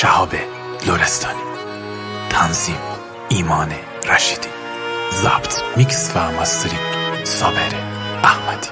شهاب لرستانی. تنظیم ایمان رشیدی. ضبط، میکس و ماسترینگ صابر احمدی.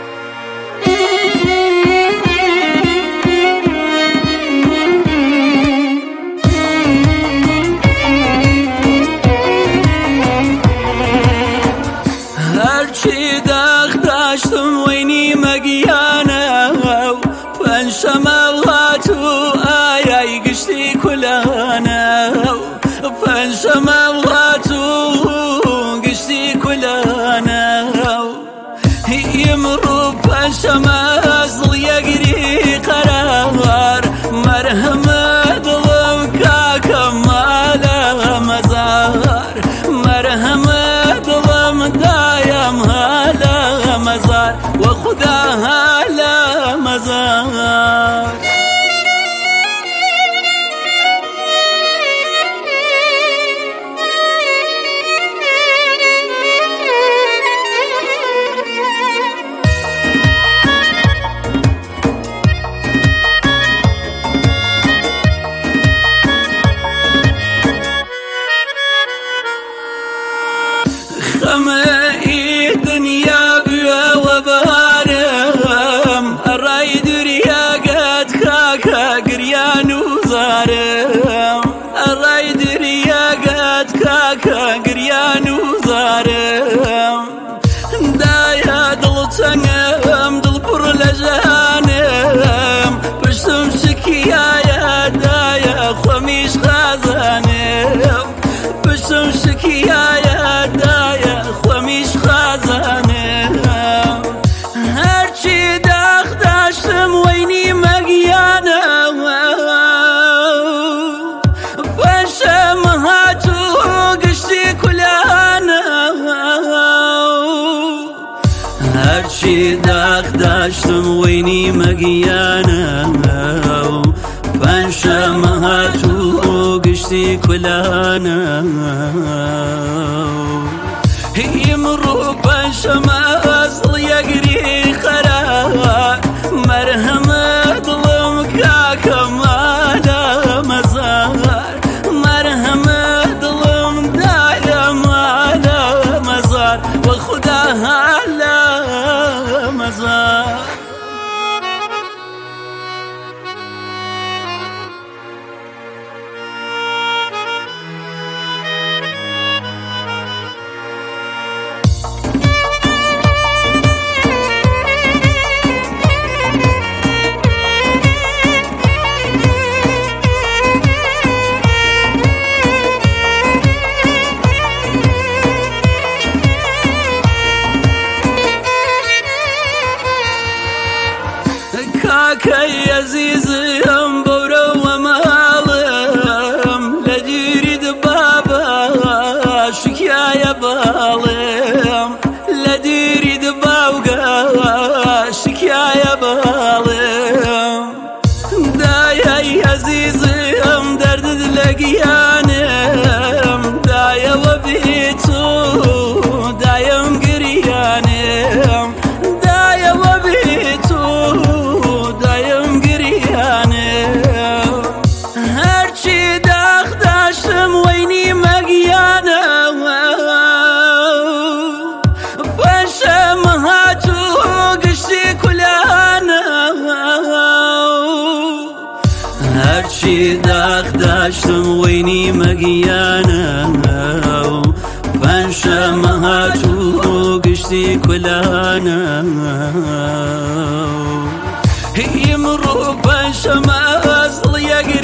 هرچی داغ داشتم وینی مگیانه پنجشەمەڵات و ئایای گشتی کولانە پنجشەمەڵات و گشتی کولانە ئیمڕۆ پنجشەمە دڵیەگری قەرار مەرهەمە دڵم کاکەم مالە مەزار مەرهەمە دڵم دایم هالە مەزار وەخودا هالە مەزار. خەمەی دنیا بووە بارم ئەڕای دوریاگەت کاکە گریان و زارم ئەڕای دوریاگەت کاکە گریان و زارم دایە دڵچەنگم دڵ پڕ لە ژانم پشتم شکیایە دایە خۆمیش خازانم پشتم شکیایە دایە خۆمیش خازانم هەرچی داغ داشتم وەینی مەگیانە پەنجشەمە هاتوو گشتی کولانە هەرچی داغ داشتم وەینی مەگیانە پەنجشەمە هاتوو گشتی کولانە ئیمڕۆ پەنجشەمە دڵیەگری قەرار مەرهەمە دڵم کاکە مالە مەزار مەرهەمە دڵم دایە مالە مەزار وەخودا هالە مەزار. کاکەی عەزیزم بەورەوە ماڵم لە دیرید بابە شکایە باڵم لە دیرید باوگە شکایە باڵم دایای عەزیزم دەردت لە گیانم دایەوە بێت و دایم گریانم دایەوە بێت و دایم گریانم هەرچی داغ داشتم وەینی مەگیانە پەنجشەمە هاتوو گشتی کولانە هەرچی داغ داشتم وەینی مەگیانە پەنجشەمە هاتوو گشتی کولانە ئیمڕۆ پەنجشەمە دڵیەگری